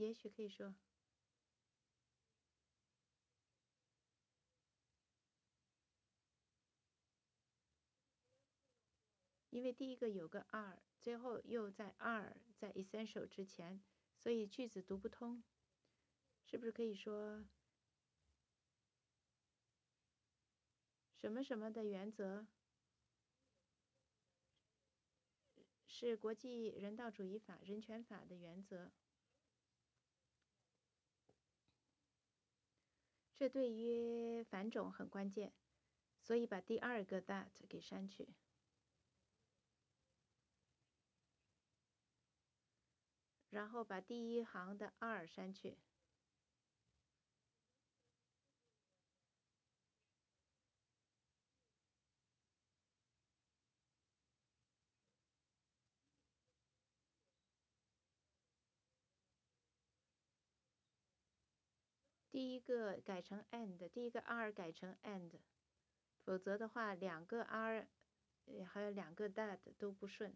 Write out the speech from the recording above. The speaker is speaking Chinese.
也许可以说，因为第一个有个 are， 最后又在 are 在 essential 之前，所以句子读不通。是不是可以说什么什么的原则是国际人道主义法、人权法的原则？这对于反种很关键，所以把第二个 that 给删去，然后把第一行的 are 删去。第一个改成 and， 第一个 are 改成 and， 否则的话两个 are 还有两个 that 都不顺。